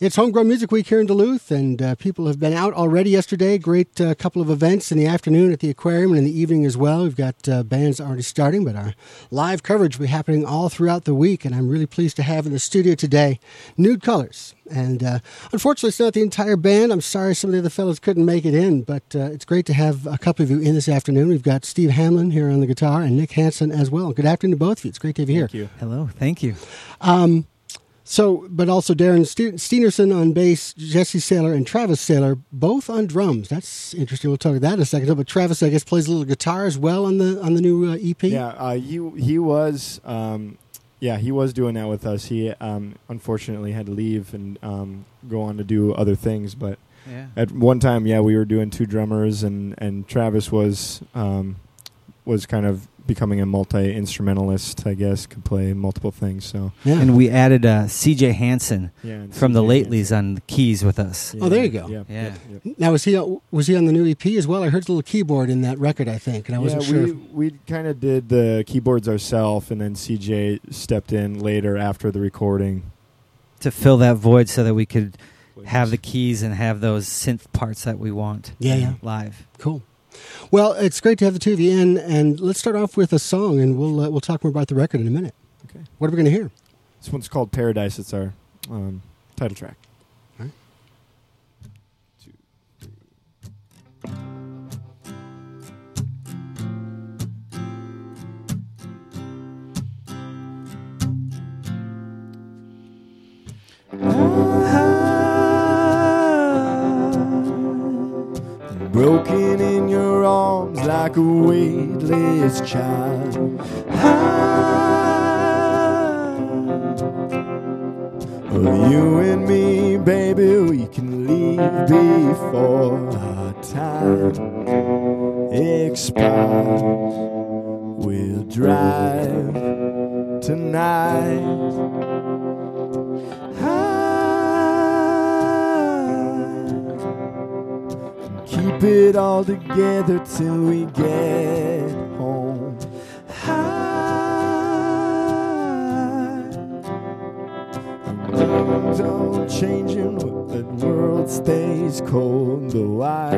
It's Homegrown Music Week here in Duluth, and people have been out already yesterday. Great couple of events in the afternoon at the aquarium and in the evening as well. We've got bands already starting, but our live coverage will be happening all throughout the week, and I'm really pleased to have in the studio today Nude Colors. And unfortunately, it's not the entire band. I'm sorry some of the other fellows couldn't make it in, but it's great to have a couple of you in this afternoon. We've got Steve Hamlin here on the guitar and Nick Hansen as well. Good afternoon to both of you. It's great to have you here. Thank you. Hello. Thank you. But also Darren Steenerson on bass, Jesse Saylor and Travis Saylor, both on drums. That's interesting. We'll talk about that in a second. But Travis, I guess, plays a little guitar as well on the new EP. Yeah, he was doing that with us. He unfortunately had to leave and go on to do other things. But at one time, we were doing two drummers, and Travis was kind of becoming a multi-instrumentalist, I guess, could play multiple things. So and we added C.J. Hansen from the CJ Latelys on the keys with us. Oh, there you go. Yeah. Now, was he on the new EP as well? I heard a little keyboard in that record, I think, and I wasn't sure. We kind of did the keyboards ourselves, and then C.J. stepped in later after the recording to fill that void so that we could have the keys and have those synth parts that we want live. Cool. Well, it's great to have the two of you in, and let's start off with a song, and we'll talk more about the record in a minute. Okay. What are we going to hear? This one's called Paradise. It's our title track. All right. 2, 3. Broken in your arms like a weightless child. You and me, baby, we can leave before our time expires. We'll drive tonight. Keep it all together till we get home. Things don't changing, but the world stays cold. But why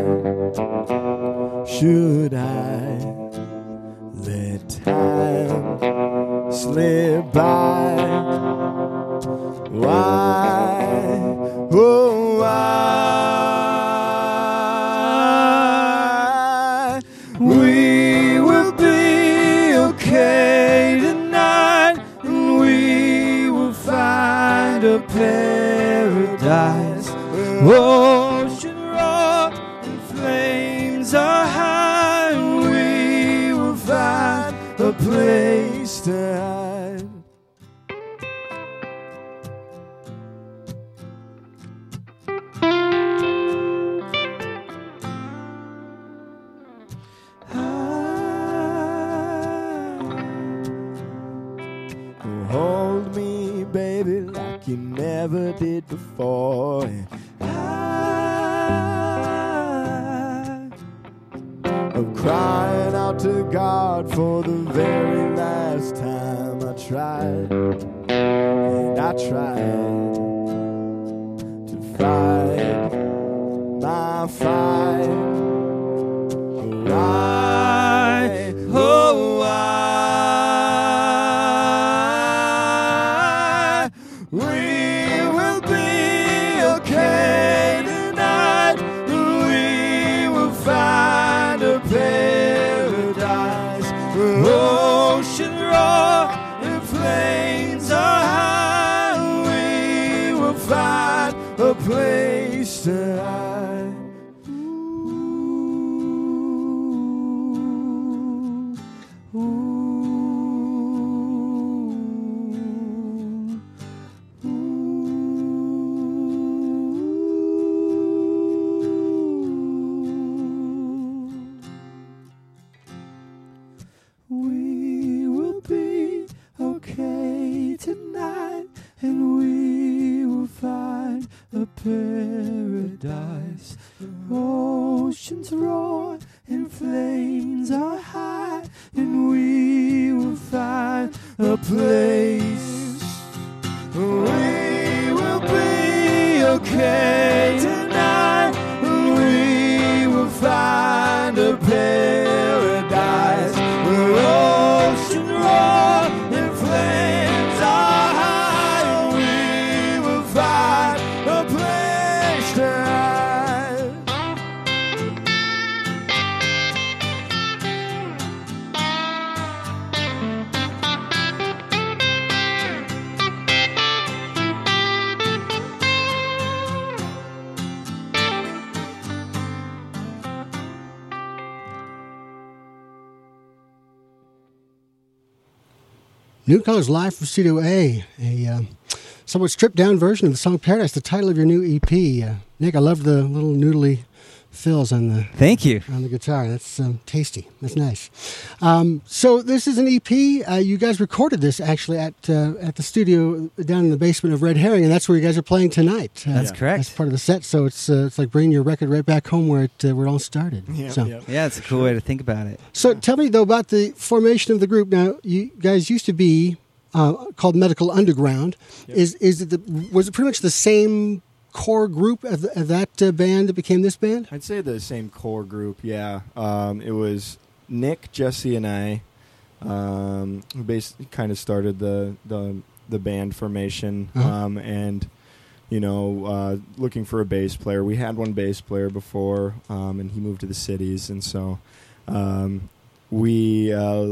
should I let time slip by? Why? Oh, why? We will be okay tonight, and we will find a paradise where ocean roar and flames are high, and we will find a place to hide. Hold me, baby, like you never did before. And I'm crying out to God for the very last time. I tried, and I tried to fight my fight. Why? Oh, why? We will be okay tonight, and we will find a paradise where ocean roar and flames are high, and we will find a place to hide. We will be okay tonight, and we will find a paradise. Oceans roar and flames are high, and we will find a place. We will be okay tonight. We will find a paradise where ocean roar and flames are high. We will find a place to hide. New Colors live from Studio A, a somewhat stripped-down version of the song Paradise, the title of your new EP. Nick, I love the little noodly fills on the Thank you. on the guitar. That's tasty. That's nice. So this is an EP. You guys recorded this actually at the studio down in the basement of Red Herring, and that's where you guys are playing tonight. That's correct. That's part of the set. So it's like bringing your record right back home where it all started. Yeah, it's a cool way to think about it. So tell me though about the formation of the group. Now you guys used to be called Medical Underground. Yep. Was it pretty much the same core group of that band that became this band? I'd say the same core group, yeah. It was Nick, Jesse, and I who basically kind of started the band formation, and looking for a bass player. We had one bass player before, and he moved to the cities, and so we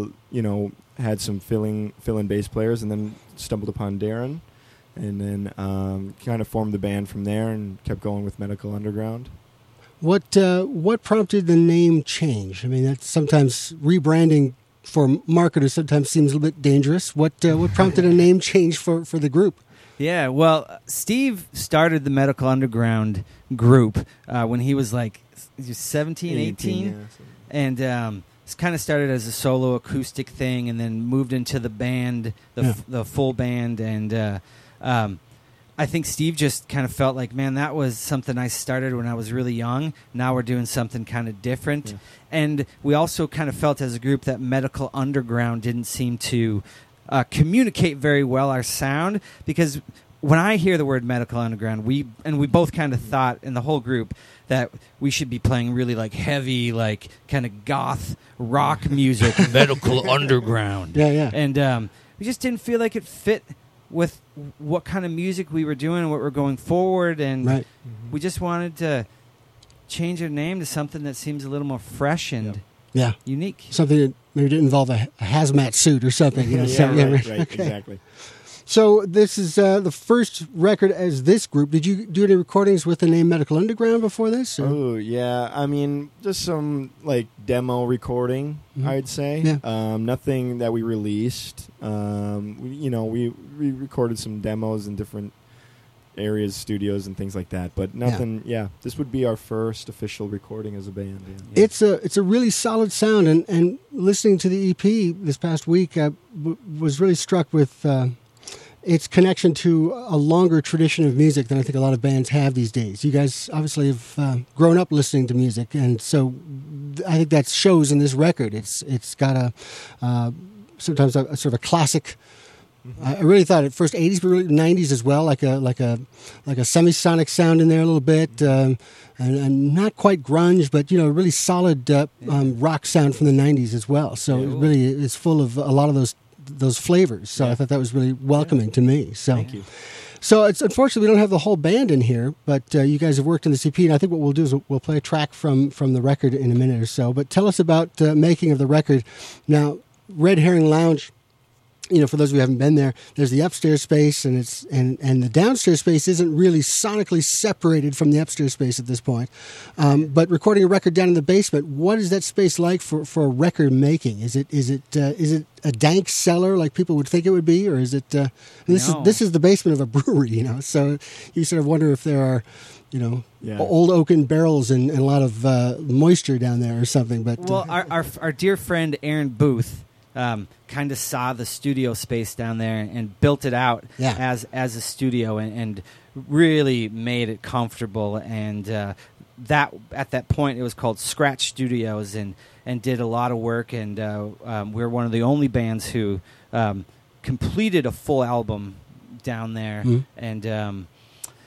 had some fill-in bass players, and then stumbled upon Darren. And then kind of formed the band from there and kept going with Medical Underground. What prompted the name change? I mean, that's sometimes rebranding for marketers sometimes seems a little bit dangerous. What prompted a name change for the group? Yeah, well, Steve started the Medical Underground group when he was like 17, 18. Yeah. And it's kind of started as a solo acoustic thing and then moved into the band, the full band, and I think Steve just kind of felt like, man, that was something I started when I was really young. Now we're doing something kind of different. Yeah. And we also kind of felt as a group that Medical Underground didn't seem to communicate very well our sound, because when I hear the word Medical Underground, we both kind of thought in the whole group that we should be playing really like heavy, like kind of goth rock music, Medical Underground. Yeah. And we just didn't feel like it fit with what kind of music we were doing and what we're going forward, and we just wanted to change our name to something that seems a little more fresh and unique. Something that maybe didn't involve a hazmat suit or something. Right, okay. Exactly. So this is the first record as this group. Did you do any recordings with the name Medical Underground before this? Or? Oh, yeah. I mean, just some like demo recording, I'd say. Yeah. Nothing that we released. We recorded some demos in different areas, studios, and things like that. But nothing. Yeah, this would be our first official recording as a band. Yeah. It's a really solid sound, and listening to the EP this past week, I was really struck with its connection to a longer tradition of music than I think a lot of bands have these days. You guys obviously have grown up listening to music, and so I think that shows in this record. It's got sometimes a sort of a classic. I really thought at first 80s, but really 90s as well, like a semisonic sound in there a little bit, and not quite grunge, but really solid rock sound from the 90s as well. So it really is full of a lot of those flavors. So I thought that was really welcoming to me. So thank you. So it's unfortunately we don't have the whole band in here, but you guys have worked on the EP, and I think what we'll do is we'll play a track from the record in a minute or so. But tell us about making of the record. Now, Red Herring Lounge, for those of you who haven't been there, there's the upstairs space, and the downstairs space isn't really sonically separated from the upstairs space at this point. But recording a record down in the basement, what is that space like for record making? Is it a dank cellar like people would think it would be, or is it? This is the basement of a brewery, So you sort of wonder if there are, old oaken barrels and a lot of moisture down there or something. But our dear friend Aaron Booth kind of saw the studio space down there and built it out as a studio and really made it comfortable. And that at that point it was called Scratch Studios and did a lot of work. And we're one of the only bands who completed a full album down there. And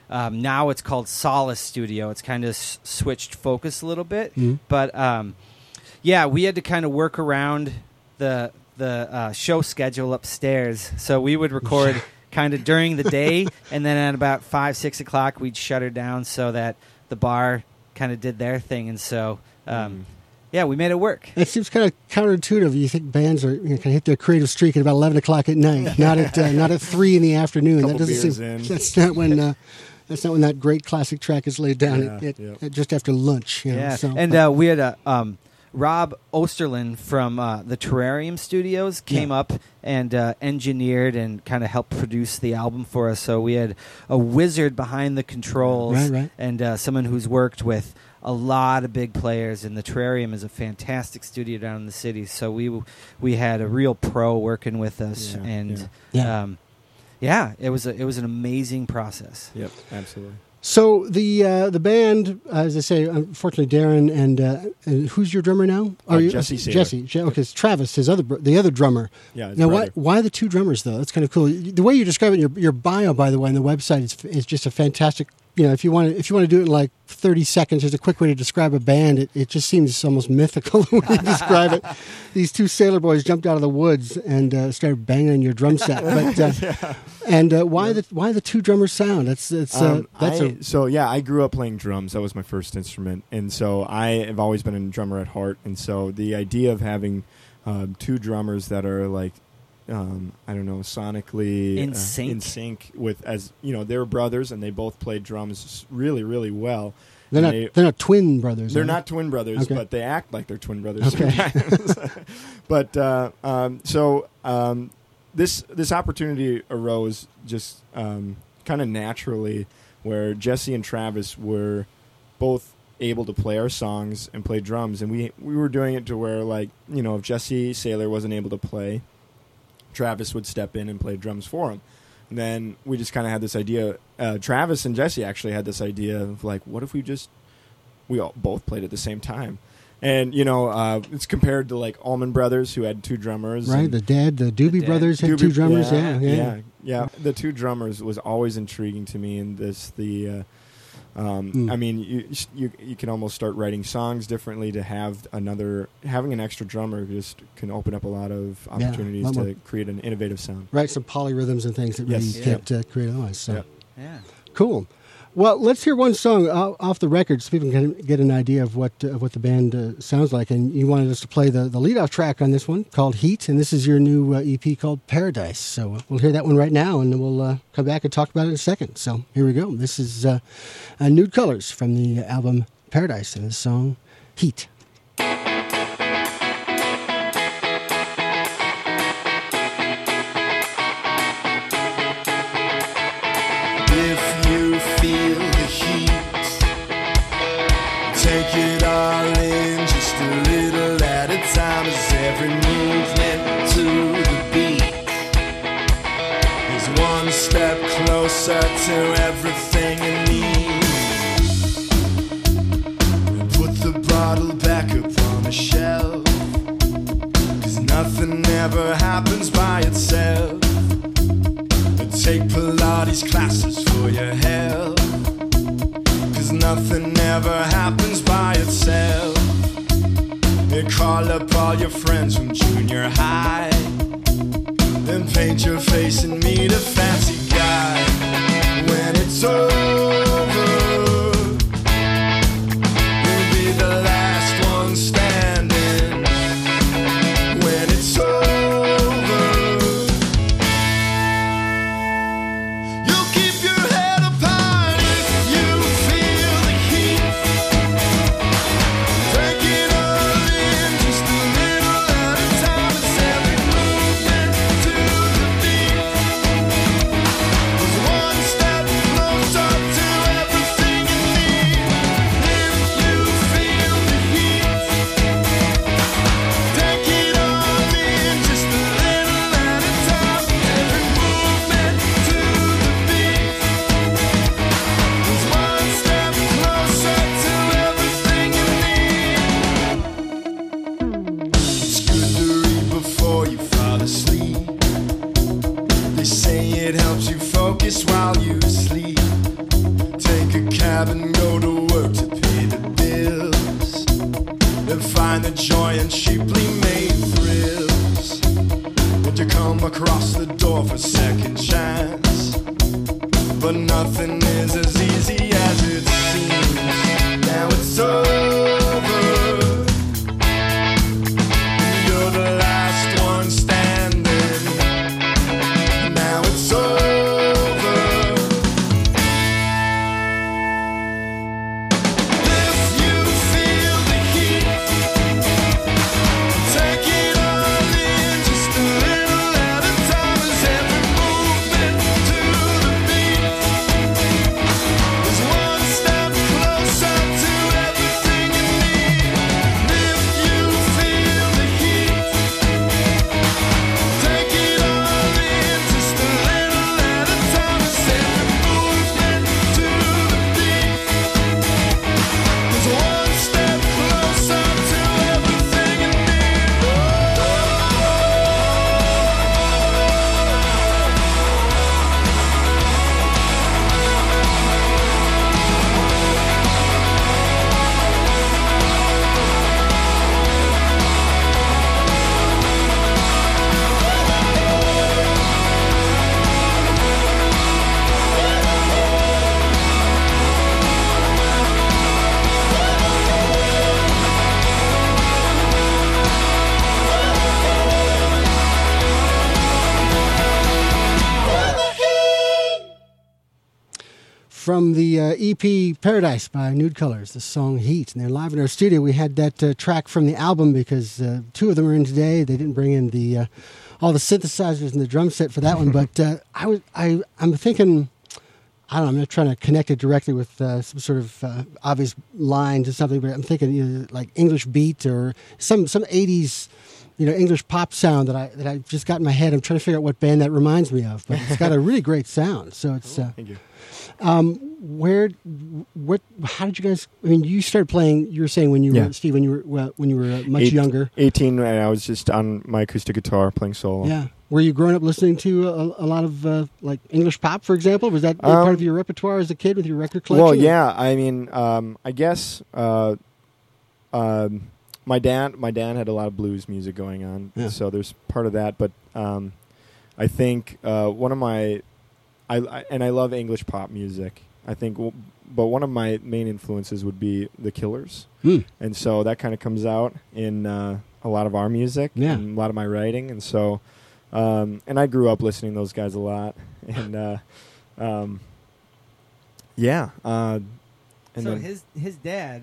Now it's called Solace Studio. It's kind of switched focus a little bit. Mm-hmm. But, yeah, we had to kind of work around the show schedule upstairs. So we would record kind of during the day, and then at about 5, 6 o'clock, we'd shut her down so that the bar kind of did their thing. And so... yeah, we made it work. It seems kind of counterintuitive. You think bands are kind of hit their creative streak at about 11 o'clock at night, not at 3 in the afternoon. Couple That doesn't seem. That's not when that great classic track is laid down. At just after lunch. Yeah, so, and we had Rob Osterlin from the Terrarium Studios came up and engineered and kind of helped produce the album for us. So we had a wizard behind the controls, right. And someone who's worked with a lot of big players, and the Terrarium is a fantastic studio down in the city. So we had a real pro working with us, it was an amazing process. Yep, absolutely. So the band, as I say, unfortunately, Darren and who's your drummer now? Jesse Saylor. Jesse. Okay, it's Travis, the other drummer. Yeah. Now, why the two drummers though? That's kind of cool. The way you describe it, your bio, by the way, on the website is just a fantastic. If you want to do it in like 30 seconds, there's a quick way to describe a band. It just seems almost mythical the way you describe it. These two sailor boys jumped out of the woods and started banging on your drum set. But why the two drummer sound? I grew up playing drums. That was my first instrument, and so I have always been a drummer at heart. And so the idea of having two drummers that are like, sonically in sync with, as you know, they were brothers and they both played drums really, really well. They're not twin brothers. They're not twin brothers, okay. But they act like they're twin brothers okay. sometimes. But this opportunity arose just kind of naturally, where Jesse and Travis were both able to play our songs and play drums, and we were doing it to where, like, if Jesse Saylor wasn't able to play, Travis would step in and play drums for him. And then we just kind of had this idea. Travis and Jesse actually had this idea of, like, what if we all both played at the same time? And, it's compared to, like, Allman Brothers, who had two drummers. Right, the Doobie Brothers had two drummers. Yeah. The two drummers was always intriguing to me. And I mean, you can almost start writing songs differently to having an extra drummer just can open up a lot of opportunities to create an innovative sound. Right, some polyrhythms and things that you can't create otherwise. So. Yeah. Cool. Well, let's hear one song off the record so people can get an idea of what the band sounds like. And you wanted us to play the leadoff track on this one called Heat, and this is your new EP called Paradise. So we'll hear that one right now, and then we'll come back and talk about it in a second. So here we go. This is Nude Colors from the album Paradise, and the song Heat. Take it all in just a little at a time, as every movement to the beat is one step closer to everything you need. Put the bottle back upon the shelf, 'cause nothing ever happens by itself. Take Pilates classes for your health, nothing ever happens by itself. You call up all your friends from junior high, then paint your face and meet a fancy guy. When it's over, you'll be the last one standing. When it's over, you'll keep your head up high if you feel the heat. Take it all in just a little at a time. It's every movement to the beat. 'Cause one step closer and go to work to pay the bills, then find the joy in cheaply made thrills. Would you come across the door for second chance? But nothing is as easy as it seems. Now it's over. You're the last one standing. Now it's over. If you feel the heat, take it all in just a little at a time. As every movement to the beat is one step closer to everything you need. If you feel the heat, take it all in just a little at a time. As every movement to the beat is one step closer to everything you need. From the EP Paradise by Nude Colors, the song Heat. And they're live in our studio. We had that track from the album because two of them are in today. They didn't bring in the all the synthesizers and the drum set for that one. But I'm thinking, I don't know, I'm not trying to connect it directly with some sort of obvious line to something, but I'm thinking either like English beat or some 80s, English pop sound that I just got in my head. I'm trying to figure out what band that reminds me of, but it's got a really great sound. So it's Thank you. how did you guys? I mean, you started playing. You were saying when you were Steve, when you were much younger, 18, and I was just on my acoustic guitar playing solo. Yeah. Were you growing up listening to a lot of like English pop, for example? Was that part of your repertoire as a kid with your record collection? Well, yeah. I mean, I guess my dad had a lot of blues music going on, so there's part of that. But I think one of my I love English pop music. I think, but one of my main influences would be the Killers, and so that kind of comes out in a lot of our music and a lot of my writing, and so and I grew up listening to those guys a lot, and and so then his dad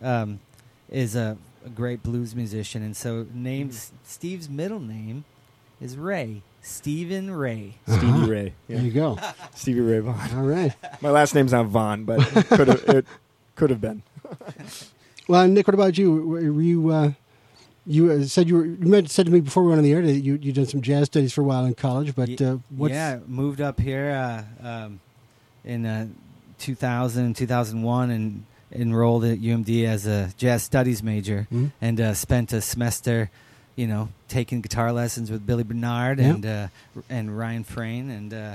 is a great blues musician, and so Steve's middle name is Ray. Stephen Ray. Stevie Ray. Yeah. There you go. Stevie Ray Vaughan. All right. My last name's not Vaughan, but it could have been. Well, Nick, what about you? Were you said said to me before we went on the air that you'd done some jazz studies for a while in college, but moved up here in 2000, 2001 and enrolled at UMD as a jazz studies major and spent a semester taking guitar lessons with Billy Bernard and Ryan Frayne,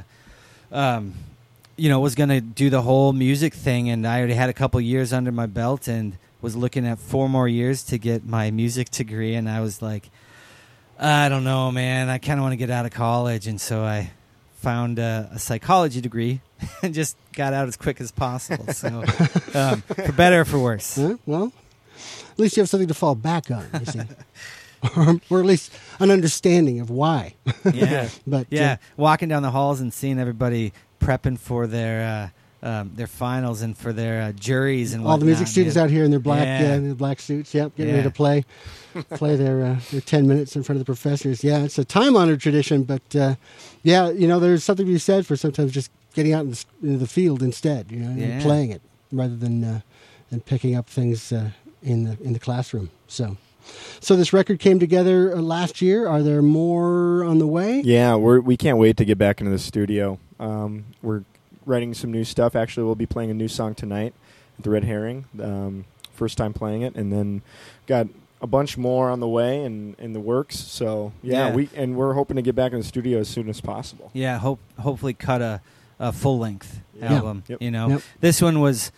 and was going to do the whole music thing, and I already had a couple years under my belt and was looking at 4 more years to get my music degree, and I was like, I don't know, man, I kind of want to get out of college, and so I found a psychology degree and just got out as quick as possible, so for better or for worse. Well, at least you have something to fall back on, you see. or at least an understanding of why. Yeah, but walking down the halls and seeing everybody prepping for their finals and for their juries and all the music students out here in their black suits. Yep, getting ready to play their 10 minutes in front of the professors. Yeah, it's a time-honored tradition, but there's something to be said for sometimes just getting out into the field instead, and playing it rather than picking up things in the classroom. So this record came together last year. Are there more on the way? Yeah, we can't wait to get back into the studio. We're writing some new stuff. Actually, we'll be playing a new song tonight at the Red Herring. First time playing it, and then got a bunch more on the way and in the works. So we're hoping to get back in the studio as soon as possible. Yeah, hopefully cut a full length album. Yep. This one was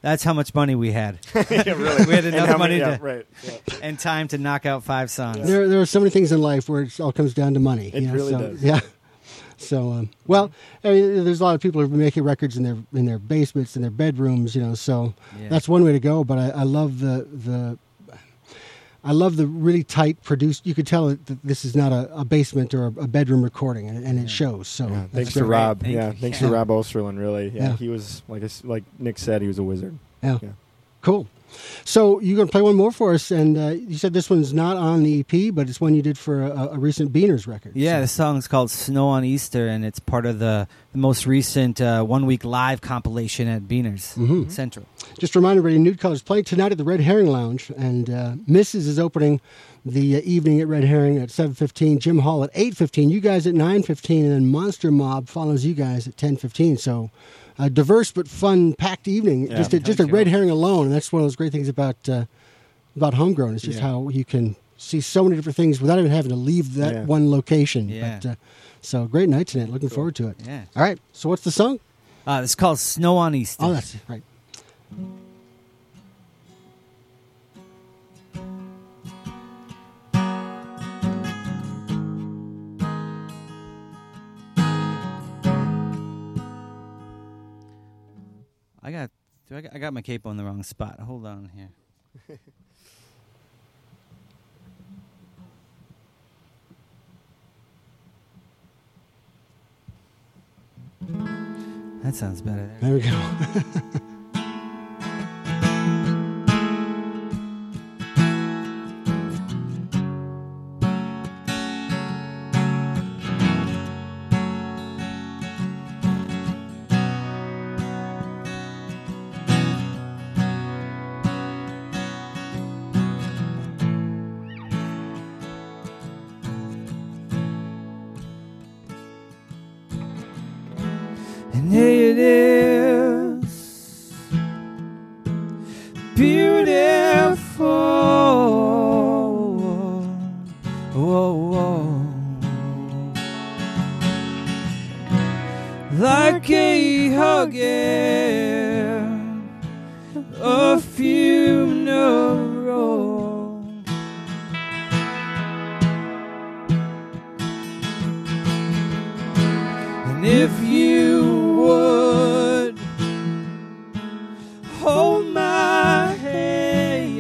That's how much money we had. Yeah, really. We had enough money and time to knock out 5 songs. There are so many things in life where it all comes down to money. It really does. Yeah. So, well, I mean, there's a lot of people who are making records in their basements, in their bedrooms, so that's one way to go. But I love the really tight produced. You could tell that this is not a basement or a bedroom recording, and it shows. So thanks to Rob. Thanks to Rob Osterlin. Really, he was like Nick said, he was a wizard. Yeah. Cool. So you're going to play one more for us, and you said this one's not on the EP, but it's one you did for a recent Beaners record. Yeah, the song's called Snow on Easter, and it's part of the most recent 1 week live compilation at Beaners Central. Just a reminder, everybody, Nude Colors playing tonight at the Red Herring Lounge, and Mrs. is opening the evening at Red Herring at 7:15, Jim Hall at 8:15, you guys at 9:15, and then Monster Mob follows you guys at 10:15. So a diverse but fun, packed evening. Yeah. Just a Red Herring alone, and that's one of those great things about Homegrown. It's just how you can see so many different things without even having to leave that one location. Yeah. But, so great night tonight. Looking forward to it. Yeah. All right. So what's the song? It's called Snow on Easter. Oh, that's it. Right. I got my capo in the wrong spot. Hold on here. That sounds better. There we go. And here it is, beautiful, like a hugging a funeral. And if you would hold my hand,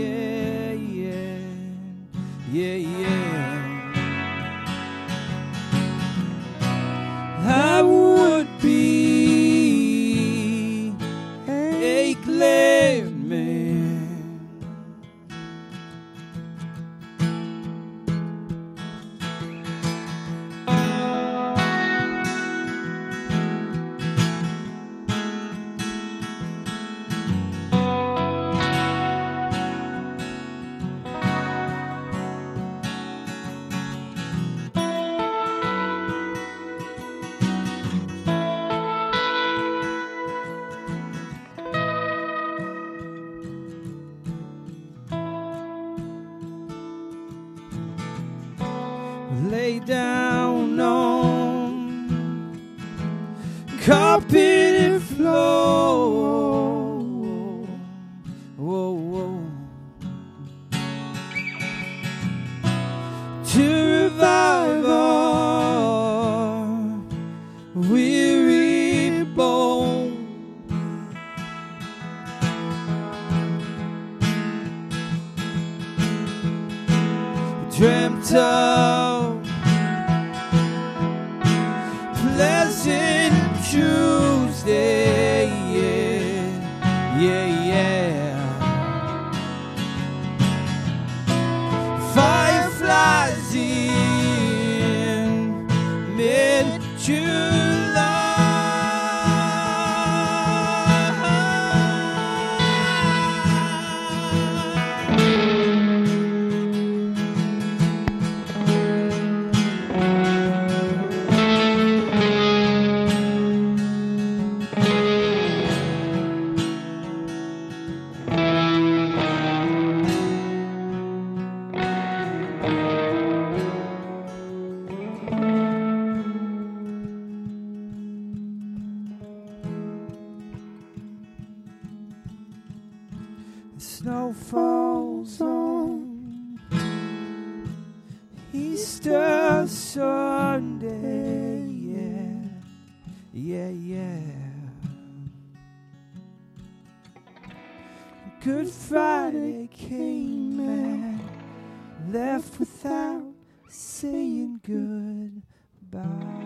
I would be a glad man. Lay down on carpeted floor. Whoa, whoa. To revive our weary bone. Dreamt of pleasant Tuesday, yeah. Fireflies in Snow falls on Easter Sunday, yeah. Good Friday came and left without saying goodbye.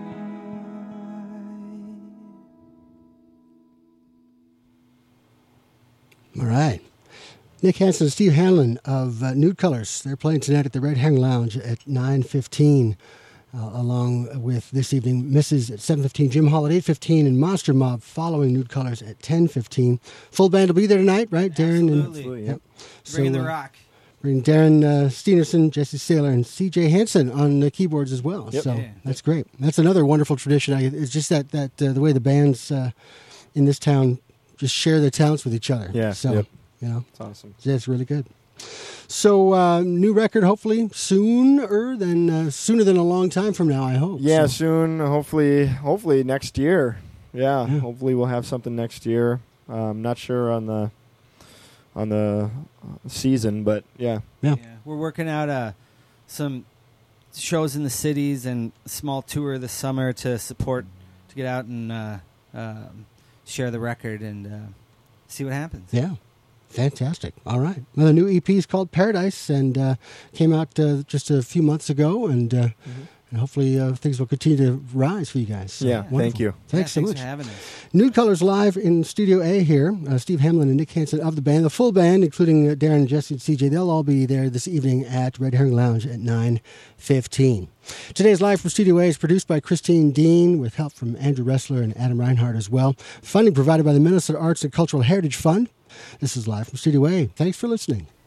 All right. Nick Hansen and Steve Hanlon of Nude Colors. They're playing tonight at the Red Herring Lounge at 9:15, along with this evening Mrs. at 7:15, Jim Hall at 8:15, and Monster Mob following Nude Colors at 10:15. Full band will be there tonight, right, Darren? Absolutely. Yep. Bringing the rock. Bring Darren Steenerson, Jesse Saylor, and C.J. Hansen on the keyboards as well. Yep. So Yeah. that's great. That's another wonderful tradition. It's just that the way the bands in this town just share their talents with each other. Yeah. So, Yep. you know, It's awesome. yeah, it's really good. So new record, hopefully sooner than a long time from now. I hope. Yeah, So, soon. Hopefully next year. Yeah, hopefully we'll have something next year. Not sure on the season, but yeah. We're working out some shows in the cities and a small tour this summer to get out and share the record and see what happens. Yeah. Fantastic. All right. Well, the new EP is called Paradise and came out just a few months ago, and hopefully things will continue to rise for you guys. Yeah, Wonderful. thank you. Thanks so much. for having us. Nude Colors live in Studio A here. Steve Hamlin and Nick Hansen of the band. The full band, including Darren, Jesse, and CJ, they'll all be there this evening at Red Herring Lounge at 9:15. Today's Live from Studio A is produced by Christine Dean with help from Andrew Ressler and Adam Reinhardt as well. Funding provided by the Minnesota Arts and Cultural Heritage Fund. This is Live from Studio A. Thanks for listening.